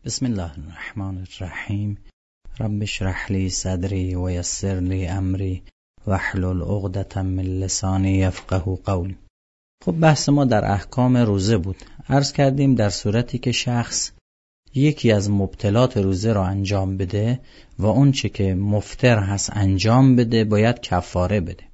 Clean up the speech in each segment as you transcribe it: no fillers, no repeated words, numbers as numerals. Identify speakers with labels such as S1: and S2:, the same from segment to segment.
S1: بسم الله الرحمن الرحیم. رب اشرح لی صدری و یسر لی امری واحلل عقدة من لسانی یفقهوا قولی. خب بحث ما در احکام روزه بود. عرض کردیم در صورتی که شخص یکی از مبطلات روزه را انجام بده و اون چه که مفطر هست انجام بده باید کفاره بده.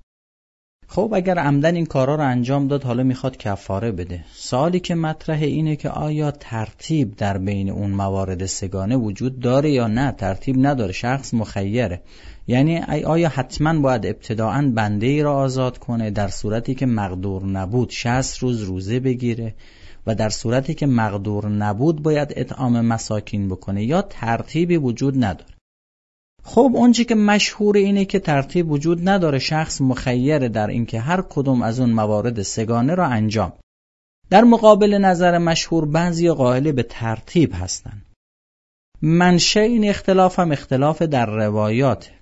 S1: خب اگر عمدن این کارا رو انجام داد حالا میخواد کفاره بده. سوالی که مطرحه اینه که آیا ترتیب در بین اون موارد سگانه وجود داره یا نه؟ ترتیب نداره، شخص مخیره. یعنی آیا حتما باید ابتداعاً بنده ای را آزاد کنه در صورتی که مقدور نبود 60 روز روزه بگیره و در صورتی که مقدور نبود باید اطعام مساکین بکنه، یا ترتیبی وجود نداره؟ خب اونچه که مشهور اینه که ترتیب وجود نداره، شخص مخیر در اینکه هر کدوم از اون موارد سگانه را انجام. در مقابل نظر مشهور بعضی قائل به ترتیب هستن. منشأ این اختلاف هم اختلاف در روایات.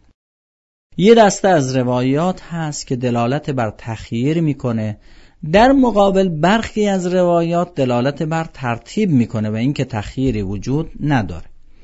S1: یه دسته از روایات هست که دلالت بر تخییر میکنه، در مقابل برخی از روایات دلالت بر ترتیب میکنه و اینکه تخییری وجود نداره.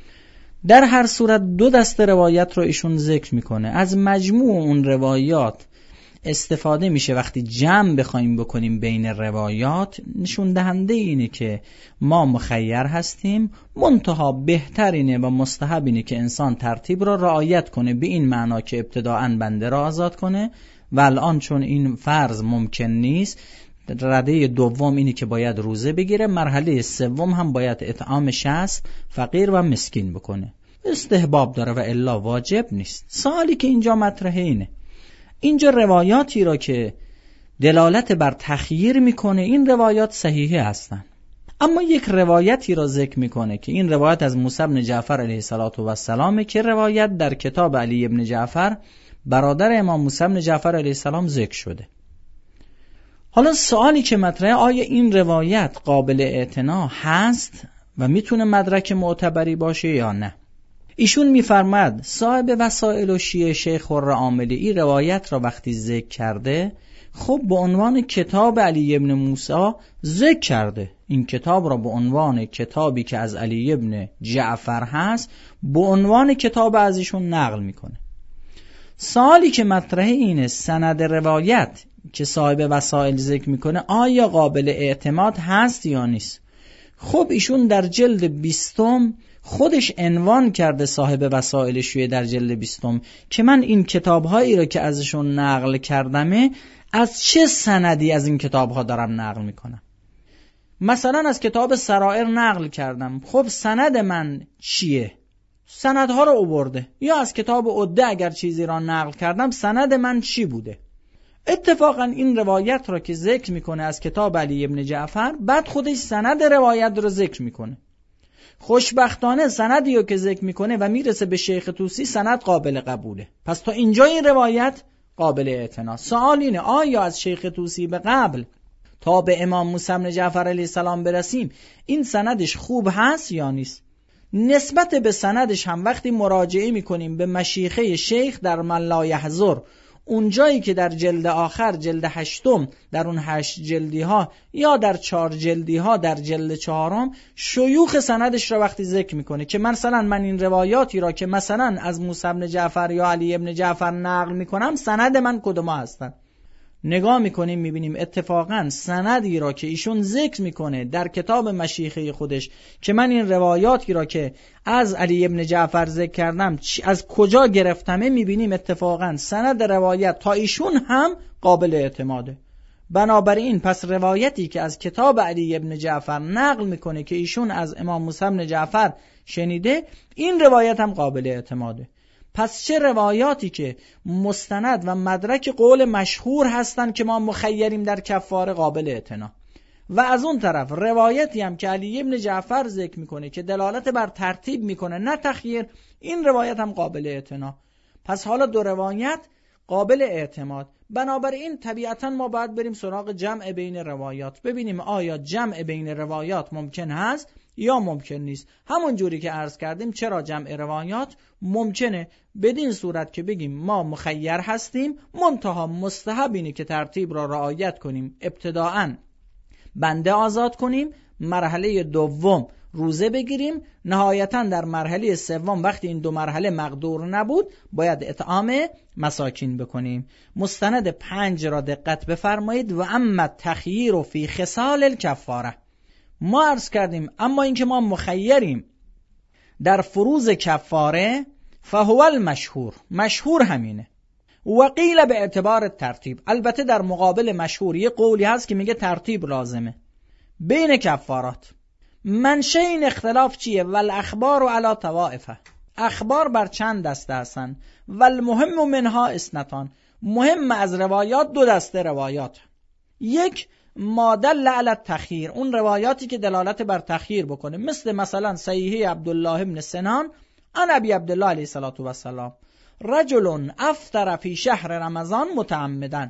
S1: در هر صورت دو دسته روایت رو ایشون ذکر میکنه. از مجموع اون روایات استفاده میشه وقتی جمع بخوایم بکنیم بین روایات، نشون دهنده اینه که ما مخیر هستیم، منتها بهترینه و مستحب اینه که انسان ترتیب را رعایت کنه، به این معنا که ابتداءً بنده را آزاد کنه و الان چون این فرض ممکن نیست، رده دوم اینه که باید روزه بگیره، مرحله سوم هم باید اطعام 60 فقیر و مسکین بکنه. استحباب داره و الا واجب نیست. سوالی که اینجا مطرحه اینه، اینجا روایاتی را که دلالت بر تخییر میکنه این روایات صحیحه هستن، اما یک روایتی را ذکر میکنه که این روایت از موسی بن جعفر علیه السلام که روایت در کتاب علی بن جعفر برادر امام موسی بن جعفر علیه السلام ذکر شده. حالا سوالی که مطرحه، آیا این روایت قابل اعتنا هست و میتونه مدرک معتبری باشه یا نه؟ ایشون میفرماد صاحب وسائل و شیعه شیخ خرعاملی این روایت را وقتی ذکر کرده، خب به عنوان کتاب علی ابن موسی ذکر کرده. این کتاب را به عنوان کتابی که از علی ابن جعفر هست به عنوان کتاب از ایشون نقل میکنه. سوالی که مطرحه اینه سند روایت که صاحب وسائل ذکر میکنه آیا قابل اعتماد هست یا نیست؟ خب ایشون در جلد 20 خودش عنوان کرده، صاحب وسائل شیعه در جلد 20 که من این کتاب‌هایی رو که ازشون نقل کردمه از چه سندی از این کتاب‌ها دارم نقل میکنم. مثلا از کتاب سرائر نقل کردم، خب سند من چیه؟ سندها رو آورده. یا از کتاب عده اگر چیزی را نقل کردم سند من چی بوده؟ اتفاقا این روایت را که ذکر میکنه از کتاب علی ابن جعفر، بعد خودش سند روایت رو ذکر میکنه. خوشبختانه سندی رو که ذکر میکنه و میرسه به شیخ طوسی، سند قابل قبوله. پس تا اینجا این روایت قابل اعتنا. سوال اینه آیا از شیخ طوسی به قبل تا به امام موسی بن جعفر علیه السلام برسیم این سندش خوب هست یا نیست؟ نسبت به سندش هم وقتی مراجعه میکنیم به مشیخه شیخ در من لا یحضر، اون جایی که در جلد آخر جلد 8 در اون 8 جلدی ها یا در 4 جلدی ها در جلد 4 شیوخ سندش را وقتی ذکر میکنه که مثلا من این روایاتی را که مثلا از موسی بن جعفر یا علی بن جعفر نقل میکنم سند من کدوم هستن، نگاه میکنیم میبینیم اتفاقا سندی را که ایشون ذکر میکنه در کتاب مشیخه خودش که من این روایاتی را که از علی ابن جعفر ذکر کردم از کجا گرفتمه، میبینیم اتفاقا سند روایت تا ایشون هم قابل اعتماده. بنابراین پس روایتی که از کتاب علی ابن جعفر نقل میکنه که ایشون از امام موسی بن جعفر شنیده، این روایت هم قابل اعتماده. پس چه روایاتی که مستند و مدرک قول مشهور هستن که ما مخیریم در کفاره قابل اعتنا، و از اون طرف روایتی هم که علی ابن جعفر ذکر میکنه که دلالت بر ترتیب میکنه نه تخییر، این روایت هم قابل اعتنا. پس حالا دو روایت قابل اعتماد. بنابراین طبیعتا ما باید بریم سراغ جمع بین روایات، ببینیم آیا جمع بین روایات ممکن هست یا ممکن نیست. همون جوری که عرض کردیم چرا جمع روایات ممکنه، بدین صورت که بگیم ما مخیر هستیم، منتها مستحب اینه که ترتیب را رعایت کنیم، ابتداءً بنده آزاد کنیم، مرحله دوم روزه بگیریم. نهایتاً در مرحله سوم وقتی این 2 مرحله مقدور نبود باید اطعام مساکین بکنیم. مستند 5 را دقت بفرمایید. و اما تخییر فی خصال الکفاره، ما عرض کردیم اما اینکه ما مخیریم در فروض کفاره، فهو المشهور، مشهور همینه. و قیل به اعتبار ترتیب، البته در مقابل مشهور یه قولی هست که میگه ترتیب لازمه بین کفارات. منشأ این اختلاف چیه؟ والاخبار علی طوائفه، اخبار بر چند دسته هستن. والمهم منها اثنتان، مهم از روایات 2 دسته روایات. یک ما دل علی التخییر، اون روایاتی که دلالت بر تخییر بکنه، مثلا صحیح عبدالله بن سنان عن ابی عبدالله علیه الصلاة و السلام رجل افطر فی شهر رمضان متعمدا،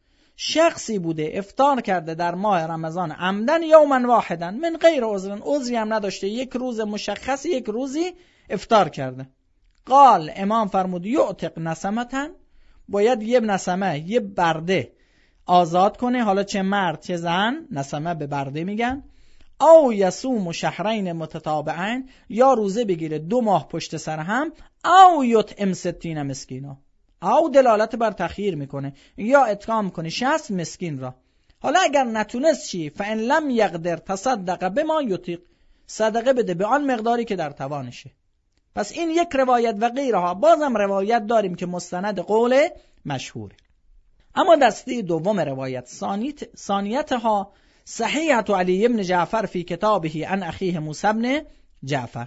S1: شخصی بوده افطار کرده در ماه رمضان عمدن یوما واحدا من غیر عذری هم نداشته، یک روز مشخص یک روزی افطار کرده. قال امام فرمود یعتق نسمتن، باید یه نسمه، یه برده آزاد کنه، حالا چه مرد چه زن، نسمه به برده میگن. او یصوم شهرین متتابعین، یا روزه بگیره 2 ماه پشت سر هم. او یطعم 60 مسکینا، او دلالت بر تخییر میکنه، یا اطعام کنه 60 مسکین را. حالا اگر نتونست چی؟ فان لم یقدر تصدق بما یطیق، صدقه بده به آن مقداری که در توانشه. پس این یک روایت و غیرها. بازم روایت داریم که مستند قول مشهوره. اما دسته دوم روایت ثانیتها صحیحة علی بن جعفر فی کتابه عن اخیه موسی بن جعفر.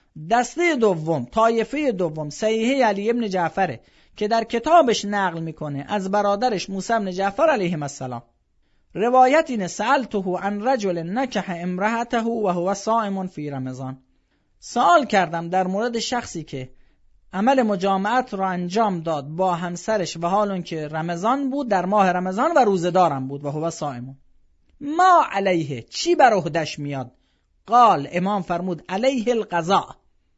S1: دسته دوم، طایفه دوم، صحیح علی بن جعفر که در کتابش نقل میکنه از برادرش موسی بن جعفر علیه السلام. روایت اینه سألته عن رجل نکح امرأته و هو صائم فی رمضان، سوال کردم در مورد شخصی که عمل مجامعت را انجام داد با همسرش و حال اون که رمضان بود، در ماه رمضان و روزه دارم بود، و هو صائم. ما علیه، چی بر عهدش میاد؟ قال امام فرمود علیه القضاء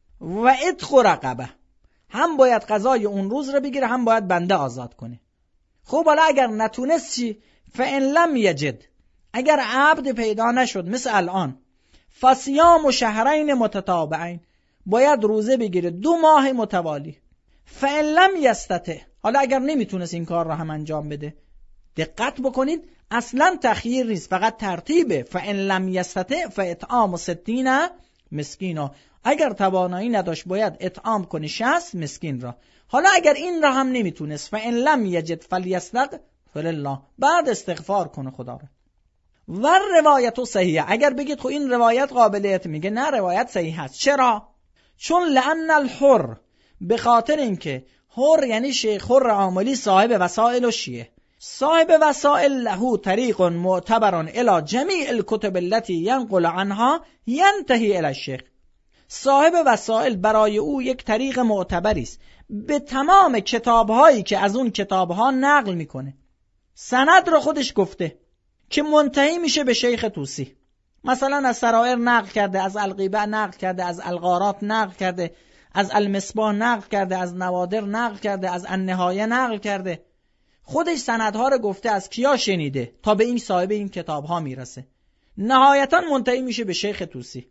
S1: و عتق رقبه، هم باید قضای اون روز رو بگیره هم باید بنده آزاد کنه. خب حالا اگر نتونست چی؟ فإن لم یجد، اگر عبد پیدا نشد مثل الان، فصیام شهرین متتابعین، باید روزه بگیره 2 ماه متوالی. فإن لم یستطع، حالا اگر نمیتونست این کار رو هم انجام بده، دقت بکنید اصلا تخییر نیست، فقط ترتیبه. فإن لم یستطع فاطعام 60 مسکینا، اگر توانایی نداشت باید اطعام کنی 60 مسکین را. حالا اگر این را هم نمیتونست، فإن لم یجد فلیستغفر الله، بعد استغفار کنه خدا را. و روایت صحیحه، اگر بگید خب این روایت قابلیت، میگه نه روایت صحیح است. چرا؟ چون لأن الحر، به خاطر اینکه حر یعنی شیخ حر عاملی صاحب وسائل و شیعه، صاحب وسائل له طریق معتبر الی جمیع الکتب التي ینقل عنها ینتهی الی الشیخ، صاحب وسائل برای او یک طریق معتبری است به تمام کتابهایی که از اون کتابها نقل میکنه. سند رو خودش گفته که منتهی میشه به شیخ طوسی، مثلا از سرائر نقل کرده، از الغیبه نقل کرده، از الغارات نقل کرده، از المصباح نقل کرده، از نوادر نقل کرده، از النهایه نقل کرده. خودش سندها رو گفته از کیا شنیده تا به این صاحب این کتابها میرسه، نهایتا منتهی میشه به شیخ طوسی.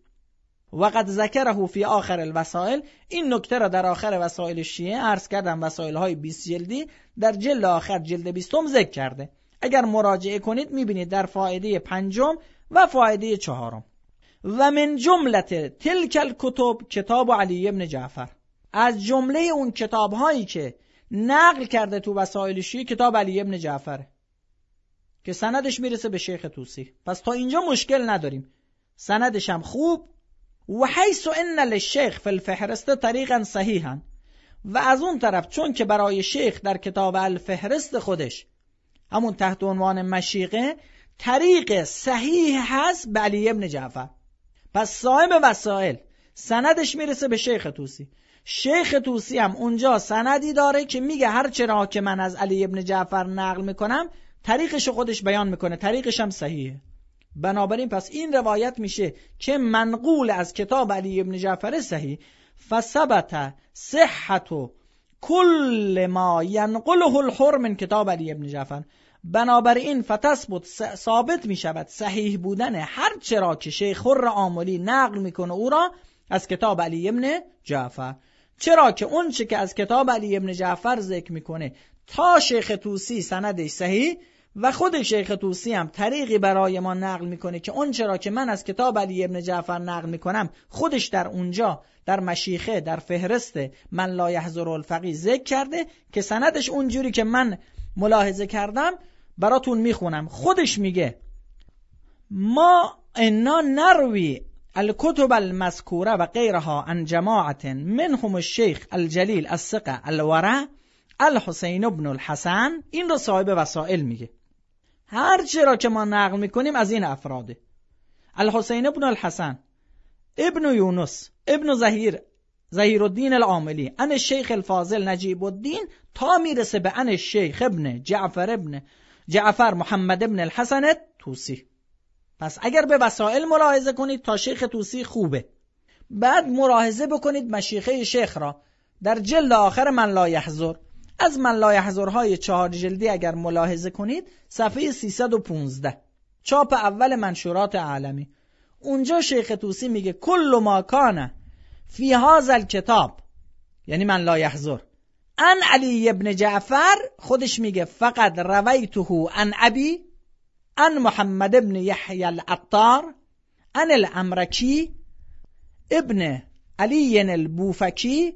S1: وقد ذکره فی آخر الوسائل، این نکته را در آخر وسائل شیعه عرض کردم، وسائل های 20 جلدی در جلد آخر جلد 20 ذکر کرده. اگر مراجعه کنید میبینید در فائده 5 و فائده 4. و من جملت تلک الکتب کتاب علی بن جعفر، از جمله اون کتاب هایی که نقل کرده تو وسائل شیعه کتاب علی بن جعفر که سندش میرسه به شیخ طوسی. پس تا اینجا مشکل نداریم، سندش هم خوب. و حیث ان للشیخ فی الفهرست طریقا صحیحا، و از اون طرف چون که برای شیخ در کتاب الفهرست خودش همون تحت عنوان مشیقه طریق صحیح هست به علی بن جعفر، پس صاحب وسائل سندش میرسه به شیخ طوسی. شیخ طوسی هم اونجا سندی داره که میگه هر چرا که من از علی بن جعفر نقل میکنم طریقش خودش بیان میکنه، طریقش هم صحیحه. بنابراین پس این روایت میشه که منقول از کتاب علی بن جعفر صحیح. فثبت صحت کل ما ینقله الحر من کتاب علی بن جعفر،
S2: بنابراین فتثبت ثابت می شود صحیح بودن هر چرا که شیخ خرآملی نقل میکنه او را از کتاب علی ابن جعفر، چرا که اون چه که از کتاب علی ابن جعفر ذکر میکنه تا شیخ طوسی سندش صحیح و خود شیخ طوسی هم طریقی برای ما نقل میکنه که اون چرا که من از کتاب علی ابن جعفر نقل میکنم خودش در اونجا در مشیخه در فهرست من لا یحضر الفقیه ذکر کرده که سندش اونجوری که من ملاحظه کردم براتون میخونم. خودش میگه ما انا نروی الکتب المذکوره و غیرها عن جماعت منهم الشیخ الجلیل الثقه الورع الحسین ابن الحسن. این رو صاحب وسائل میگه هر چی را که ما نقل میکنیم از این افراده: الحسین ابن الحسن ابن یونس ابن ظهیر الدین العاملی ان الشیخ الفاضل نجیب الدین تا میرسه به ان الشیخ ابن جعفر محمد ابن الحسن طوسی. پس اگر به وسائل ملاحظه کنید تا شیخ طوسی خوبه، بعد ملاحظه بکنید مشیخه شیخ را در جلد آخر من لا یحضر، از من لا یحضرهای 4 جلدی اگر ملاحظه کنید صفحه 315 چاپ اول منشورات عالمی، اونجا شیخ طوسی میگه کل ما کان فی هذا الکتاب، یعنی من لا یحضر، ان علی ابن جعفر، خودش میگه فقط رویته عن ابی ان محمد ابن یحیی العطار ان الامرکی ابن علی البوفکی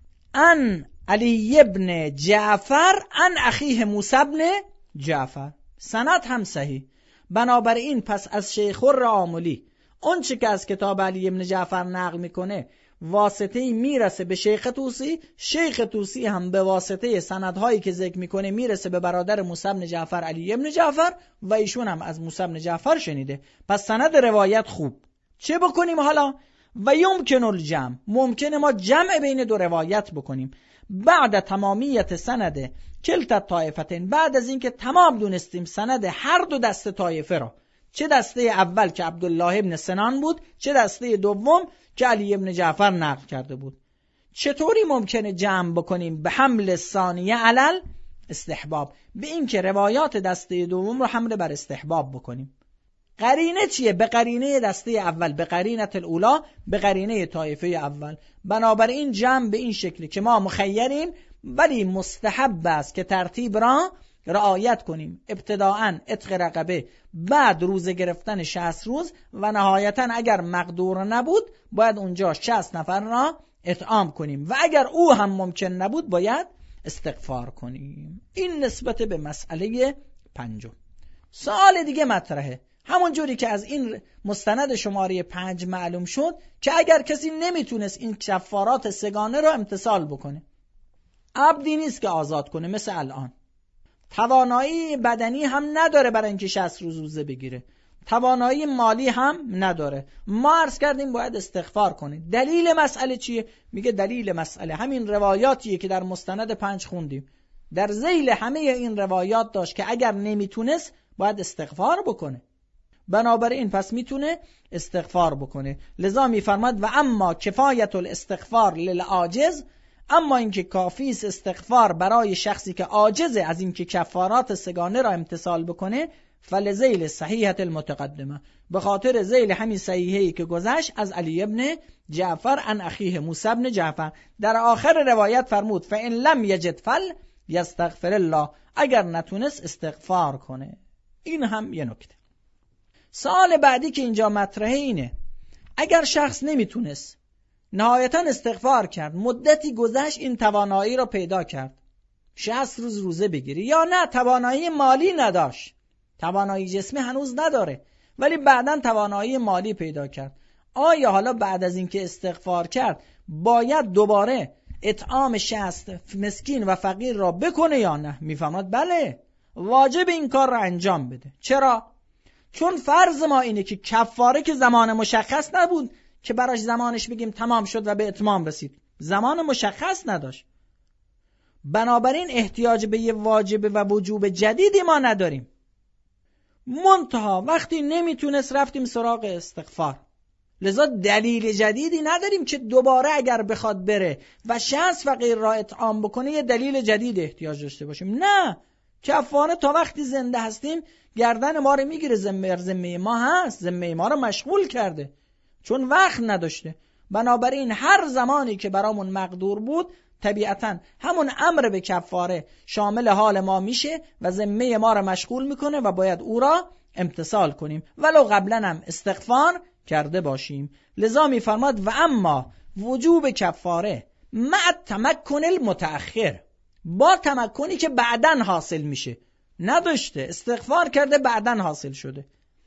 S2: ان علی ابن جعفر ان اخیه موسی ابن جعفر. سند هم صحیح. بنابراین پس از شیخ خرآملی اون چه که از کتاب علی ابن جعفر نقل میکنه واسطه‌ای میرسه به شیخ طوسی، شیخ طوسی هم به واسطه سندهایی که ذکر میکنه میرسه به برادر موسی بن جعفر علی ابن جعفر و ایشون هم از موسی بن جعفر شنیده. پس سند روایت خوب. چه بکنیم حالا؟ و یمکن الجمع، ممکنه ما جمع بین دو روایت بکنیم بعد تمامیت سند کلتا طایفتین، بعد از اینکه تمام دونستیم سند هر دو دسته طایفه را، چه دسته اول که عبدالله ابن سنان بود، چه دسته دوم که علی ابن جعفر نقل کرده بود. چطوری ممکنه جمع بکنیم؟ به حمل ثانیه علل استحباب، به این که روایات دسته دوم رو حمل بر استحباب بکنیم. قرینه چیه؟ به قرینه دسته اول، به قرینه الاولا، به قرینه طایفه اول. بنابراین جمع به این شکلی که ما مخیریم ولی مستحب است که ترتیب را رعایت کنیم. ابتداءً عتق رقبه، بعد روزه گرفتن 60 روز و نهایتاً اگر مقدور نبود باید اونجا 60 نفر را اطعام کنیم و اگر او هم ممکن نبود باید استغفار کنیم. این نسبت به مسئله 5. سوال دیگه مطرحه، همون جوری که از این مستند شماره 5 معلوم شد که اگر کسی نمیتونست این کفارات سگانه رو امتثال بکنه، عبدی نیست که آزاد کنه، مثل الان توانایی بدنی هم نداره برای اینکه 60 روز روزه بگیره، توانایی مالی هم نداره، ما عرض کردیم باید استغفار کنه. دلیل مسئله چیه؟ میگه دلیل مسئله همین روایاتیه که در مستند 5 خوندیم. در ذیل همه این روایات داشت که اگر نمیتونست باید استغفار بکنه، بنابراین پس میتونه استغفار بکنه. لذا میفرماد و اما کفایت الاستغفار للعاجز، اما اینکه کافی است استغفار برای شخصی که عاجزه از اینکه کفارات سگانه را امتثال بکنه، فلذیل صحیحت المتقدمه، به خاطر ذیل همین صحیحه‌ای که گذشت از علی ابن جعفر عن اخیه موسی ابن جعفر. در آخر روایت فرمود فإن لم یجد فل یستغفر الله، اگر نتونست استغفار کنه. این هم یه نکته. سوال بعدی که اینجا مطرحه اینه، اگر شخص نمیتونست نهایتا استغفار کرد، مدتی گذشت این توانایی را پیدا کرد 60 روز روزه بگیری، یا نه توانایی مالی نداشت، توانایی جسمی هنوز نداره ولی بعداً توانایی مالی پیدا کرد، آیا حالا بعد از اینکه استغفار کرد باید دوباره اطعام 60 مسکین و فقیر را بکنه یا نه؟ میفهمد بله، واجب این کار را انجام بده. چرا؟ چون فرض ما اینه که کفاره که زمان مشخص نبود که براش زمانش بگیم تمام شد و به اتمام رسید، زمان مشخص نداشت. بنابراین احتیاج به یه واجب و وجوب جدیدی ما نداریم. منتها وقتی نمیتونست رفتیم سراغ استغفار، لذا دلیل جدیدی نداریم که دوباره اگر بخواد بره و 60 فقیر را اطعام بکنه یه دلیل جدید احتیاج داشته باشیم. نه، کفاره تا وقتی زنده هستیم گردن ما رو میگیره، ذمه ما هست، ذمه ما رو مشغول کرده چون وقت نداشته. بنابراین هر زمانی که برامون مقدور بود طبیعتاً همون امر به کفاره شامل حال ما میشه و ذمه ما رو مشغول میکنه و باید او را امتثال کنیم ولو قبلا هم استغفار کرده باشیم. لذا میفرماد و اما وجوب کفاره مع تمکن المتأخر، با تمکنی که بعداً حاصل میشه، نداشته استغفار کرده بعداً حاصل شده.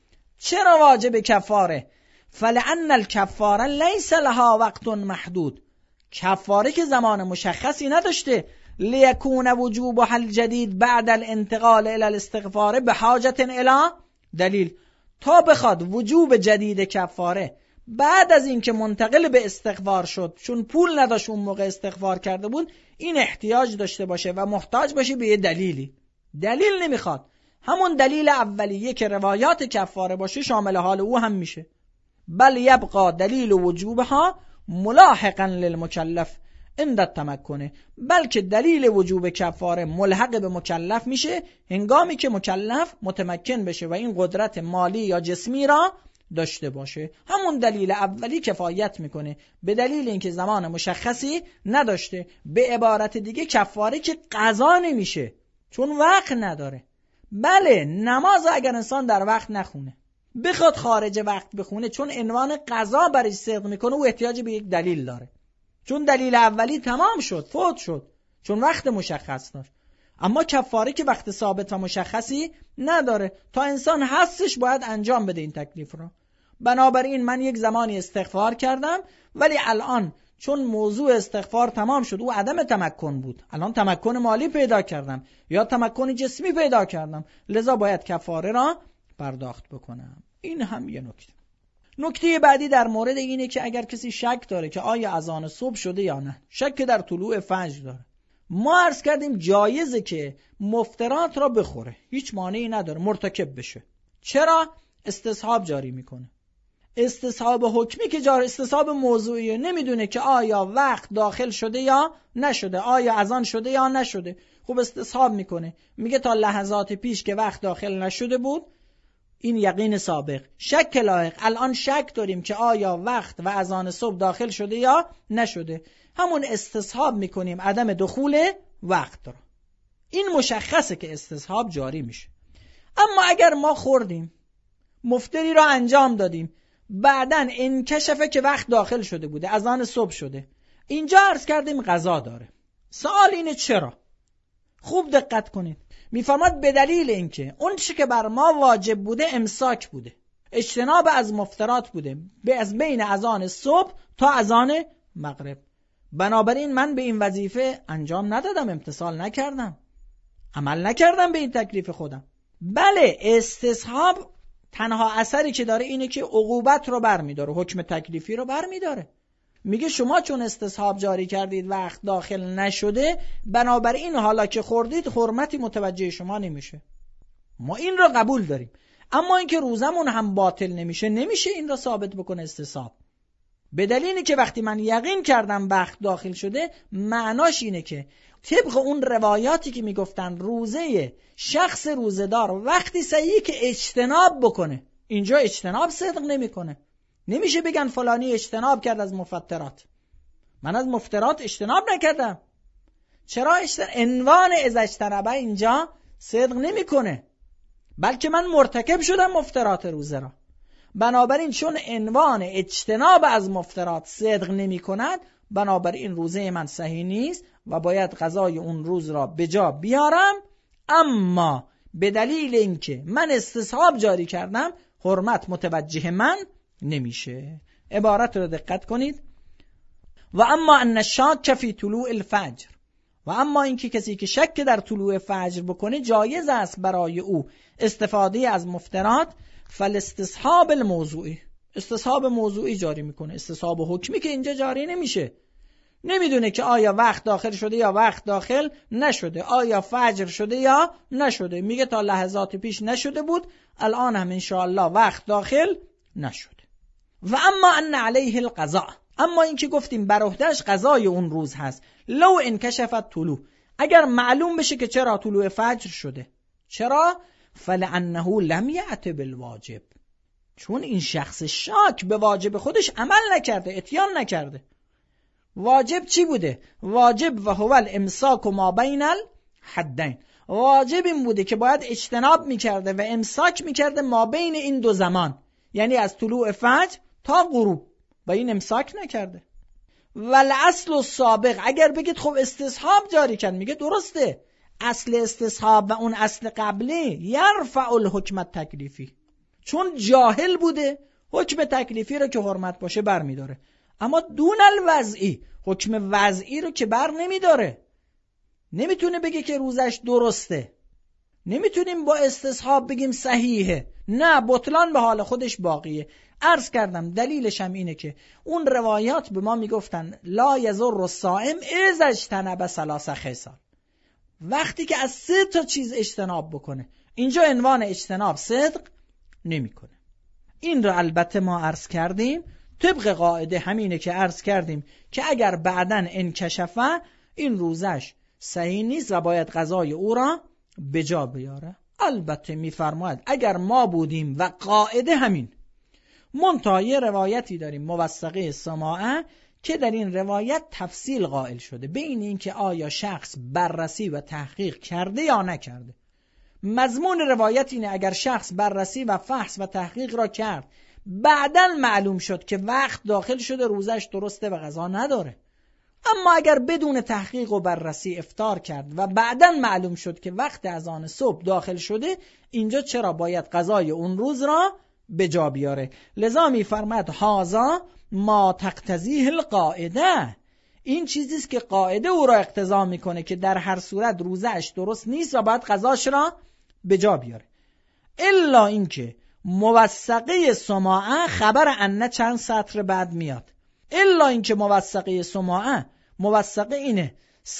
S2: چرا واجب کفاره؟ فلأن الکفاره لیس لها وقت محدود، کفاره که زمان مشخصی نداشته. لیکون وجوبها الجدید بعد الانتقال الى الاستغفار بحاجت الی دلیل، تا بخواد وجوب جدید کفاره بعد از اینکه منتقل به استغفار شد چون پول نداشت اون موقع استغفار کرده بود، این احتیاج داشته باشه و محتاج باشه به یه دلیلی. دلیل نمیخواد، همون دلیل اولیه که روایات کفاره باشه شامل حال او هم میشه. بل یبقى دلیل وجوبها ملاحقا للمکلف عند التمکن، بلکه دلیل وجوب کفاره ملحق به مکلف میشه هنگامی که مکلف متمکن بشه و این قدرت مالی یا جسمی را داشته باشه. همون دلیل اولی کفایت میکنه به دلیل اینکه زمان مشخصی نداشته. به عبارت دیگه کفاره که قضا نمیشه چون وقت نداره. بله نماز اگر انسان در وقت نخونه بخواد خارج وقت بخونه چون عنوان قضا برش صدق میکنه او احتیاج به یک دلیل داره، چون دلیل اولی تمام شد، فوت شد، چون وقت مشخص داشت. اما کفاره که وقت ثابت و مشخصی نداره، تا انسان هستش باید انجام بده این تکلیف را. بنابراین من یک زمانی استغفار کردم ولی الان چون موضوع استغفار تمام شد او عدم تمکن بود، الان تمکن مالی پیدا کردم یا تمکن جسمی پیدا کردم، لذا باید کفاره را پرداخت بکنم. این هم یه نکته. نکته بعدی در مورد اینه که اگر کسی شک داره که آیا اذان صبح شده یا نه، شک در طلوع فجر داره، ما عرض کردیم جایزه که مفطرات را بخوره، هیچ مانعی نداره مرتکب بشه. چرا؟ استصحاب جاری میکنه. استصحاب حکمی که جاری، استصحاب موضوعیه، نمیدونه که آیا وقت داخل شده یا نشده، آیا اذان شده یا نشده. خوب استصحاب میکنه، میگه تا لحظات پیش که وقت داخل نشده بود، این یقین سابق. شک لاحق، الان شک داریم که آیا وقت و اذان صبح داخل شده یا نشده، همون استصحاب میکنیم عدم دخول وقت را. این مشخصه که استصحاب جاری میشه. اما اگر ما خوردیم، مفطری را انجام دادیم، بعدن انکشفه که وقت داخل شده بوده، اذان صبح شده، اینجا عرض کردیم قضا داره. سوال اینه چرا؟ خوب دقت کنید. میفرماد به دلیل اینکه اون چی که بر ما واجب بوده امساک بوده، اجتناب از مفطرات بوده، از بین اذان صبح تا اذان مغرب. بنابراین من به این وظیفه انجام ندادم، امتثال نکردم، عمل نکردم به این تکلیف خودم. بله استصحاب تنها اثری که داره اینه که عقوبت رو برمیداره، حکم تکلیفی رو برمیداره. میگه شما چون استصحاب جاری کردید وقت داخل نشده، بنابراین حالا که خوردید حرمتی متوجه شما نمیشه. ما این را قبول داریم، اما اینکه روزمون هم باطل نمیشه این را ثابت بکنه استصحاب. به دلیلی که وقتی من یقین کردم وقت داخل شده، معناش اینه که طبق اون روایاتی که میگفتن روزه شخص روزدار وقتی صحیحی که اجتناب بکنه، اینجا اجتناب صدق نمیکنه. نمیشه بگن فلانی اجتناب کرد از مفطرات، من از مفطرات اجتناب نکردم. چرا عنوان اذا اجتنبه اینجا صدق نمیکنه، بلکه من مرتکب شدم مفطرات روزه را. بنابراین چون عنوان اجتناب از مفطرات صدق نمی کند، بنابراین روزه من صحیح نیست و باید قضای اون روز را به جا بیارم. اما به دلیل اینکه من استصحاب جاری کردم حرمت متوجه من نمیشه. عبارت رو دقت کنید. و اما ان الشاک فی طلوع الفجر، و اما اینکه کسی که شک در طلوع فجر بکنه جایز است برای او استفاده از مفطرات، فالاستصحاب الموضوعی، استصحاب موضوعی جاری میکنه، استصحاب حکمی که اینجا جاری نمیشه. نمیدونه که آیا وقت داخل شده یا وقت داخل نشده، آیا فجر شده یا نشده، میگه تا لحظات پیش نشده بود، الان هم انشاءالله وقت داخل نشده. و اما ان علیه القضاء، اما این که گفتیم بر عهده‌اش قضای اون روز هست، لو انکشفت طلوع، اگر معلوم بشه که چرا طلوع فجر شده. چرا؟ فلعنه لم یأت بالواجب، چون این شخص شاک به واجب خودش عمل نکرده، اتیان نکرده. واجب چی بوده؟ واجب و هو الامساک ما بین الحدین، واجب این بوده که باید اجتناب میکرده و امساک میکرده ما بین این دو زمان، یعنی از طلوع فجر تا غروب، و این امساک نکرده. والاصل السابق، اگر بگید خب استصحاب جاری کرد، میگه درسته، اصل استصحاب و اون اصل قبلی یرفع الحکم التکلیفی، چون جاهل بوده حکم تکلیفی رو که حرمت باشه بر میداره، اما دون الوضعی، حکم وضعی رو که بر نمیداره. نمیتونه بگه که روزش درسته، نمیتونیم با استصحاب بگیم صحیحه، نه، بطلان به حال خودش باقیه. عرض کردم دلیلش هم اینه که اون روایات به ما میگفتن لا یضر الصائم اذا اجتنب ثلاث خصال، وقتی که از 3 تا چیز اجتناب بکنه. اینجا عنوان اجتناب صدق نمیکنه. این رو البته ما عرض کردیم طبق قاعده همینه که عرض کردیم که اگر بعدن انکشفه این روزش صحیح نیست و باید قضای او را به جا بیاره. البته میفرماید اگر ما بودیم و قاعده همین، منتها یه روایتی داریم موثقه سماعه که در این روایت تفصیل قائل شده بین این که آیا شخص بررسی و تحقیق کرده یا نکرده. مضمون روایت اینه اگر شخص بررسی و فحص و تحقیق را کرد، بعداً معلوم شد که وقت داخل شده، روزش درسته و قضا نداره. اما اگر بدون تحقیق و بررسی افطار کرد و بعداً معلوم شد که وقت اذان صبح داخل شده، اینجا چرا باید قضای اون روز را به جا بیاره. لذا می‌فرماید هذا ما تقتضیه القاعده، این چیزیست که قاعده او را اقتضا میکنه که در هر صورت روزش درست نیست و باید قضاش را به جا بیاره. الا اینکه موثقه سماعه خبر انه چند سطر بعد میاد. الا اینکه موثقه سماعه موثقه اینه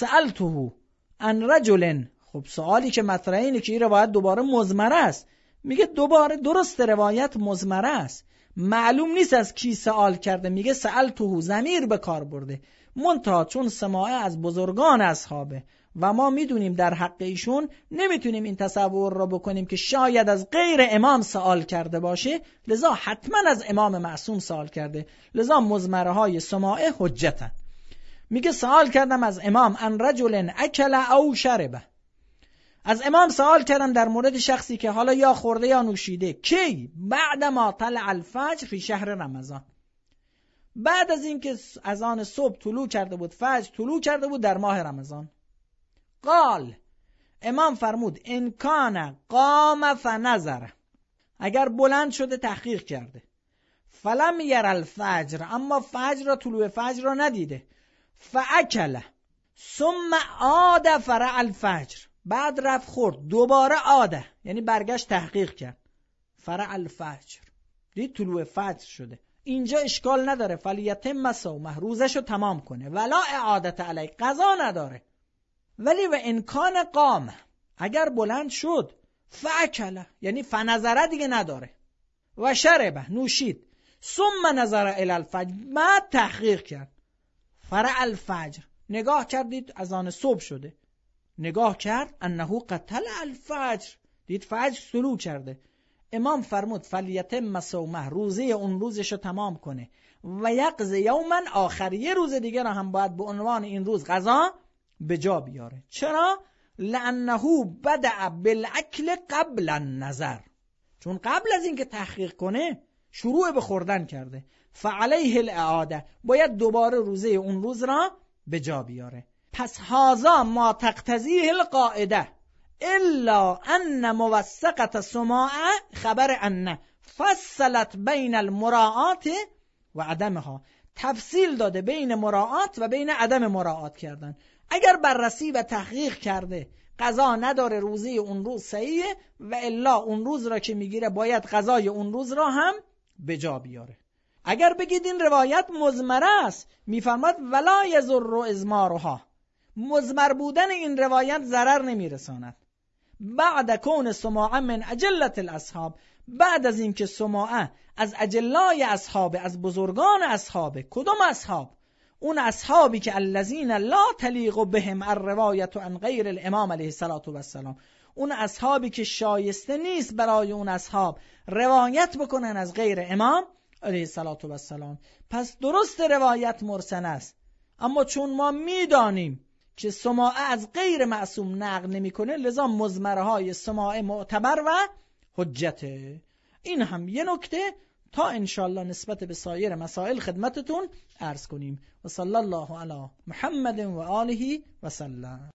S2: سألته عن رجل، خب سوالی که مطرحه اینه که این روایت دوباره مضمره است. میگه دوباره درست روایت مضمره است، معلوم نیست از کی سوال کرده، میگه سألته ضمیر به کار برده. منتها چون سماعه از بزرگان اصحابه و ما میدونیم در حق ایشون نمیتونیم این تصور را بکنیم که شاید از غیر امام سوال کرده باشه، لذا حتما از امام معصوم سوال کرده. لذا مضمره های سماعه حجتن. میگه سوال کردم از امام ان رجل اکل او شربه، از امام سوال کردم در مورد شخصی که حالا یا خورده یا نوشیده. کی؟ بعد ما طلع الفجر فی شهر رمضان، بعد از اینکه اذان صبح طلوع کرده بود، فجر طلوع کرده بود در ماه رمضان. قال، امام فرمود ان کان قام فنظر، اگر بلند شده تحقیق کرده، فلم یر الفجر، اما فجر را، طلوع فجر را ندیده، فاکل ثم عاد فرع الفجر، بعد رفت خورد، دوباره عاده، یعنی برگشت تحقیق کرد، فرع الفجر، دید طلوع فجر شده، اینجا اشکال نداره، فلیتم صومه، روزشو تمام کنه، ولا اعادت علی، قضا نداره. ولی و انکان قام، اگر بلند شد، فاکل، یعنی فنظره دیگه نداره، و شربه، نوشید، ثم نظر الی الفجر، بعد تحقیق کرد، فرع الفجر، نگاه کردید اذان صبح شده، نگاه کرد انه قتل الفجر، دید فجر طلوع کرده. امام فرمود فلیتم صومه، روزه اون روزشو تمام کنه، و یقضی یوما آخر، یه روز دیگه را هم باید به عنوان این روز قضا به جا بیاره. چرا؟ لانه بدأ بالاکل قبل النظر، چون قبل از اینکه تحقیق کنه شروع به خوردن کرده، فعلیه الاعاده، باید دوباره روزه اون روز را به جا بیاره. پس هذا ما تقتضیه القاعده الا ان موثقه سماعه خبر ان فصلت بین المراعات و عدمها، تفصیل داده بین مراعات و بین عدم مراعات کردن. اگر بررسی و تحقیق کرده قضا نداره، روزه اون روز صحیحه، و الا اون روز را که میگیره باید قضای اون روز را هم به جا بیاره. اگر بگید این روایت مضمره است، میفرماد ولا یضر ازمارها، مضمر بودن این روایت ضرر نمیرساند. بعد کون سماعه من اجلت الاصحاب، بعد از اینکه سماعه از اجلای اصحاب، از بزرگان اصحاب، کدوم اصحاب؟ اون اصحابی که الذین لا تلیق بهم الروایت عن غیر الامام علیه الصلاة و السلام، اون اصحابی که شایسته نیست برای اون اصحاب روایت بکنن از غیر امام علیه الصلاة و السلام. پس درست روایت مرسل است، اما چون ما میدانیم که سماع از غیر معصوم نقل نمیکنه، لذا مضمرهای سماع معتبر و حجته. این هم یه نکته تا انشالله نسبت به سایر مسائل خدمتتون عرض کنیم. و صلی الله علی محمد و آله و سلم.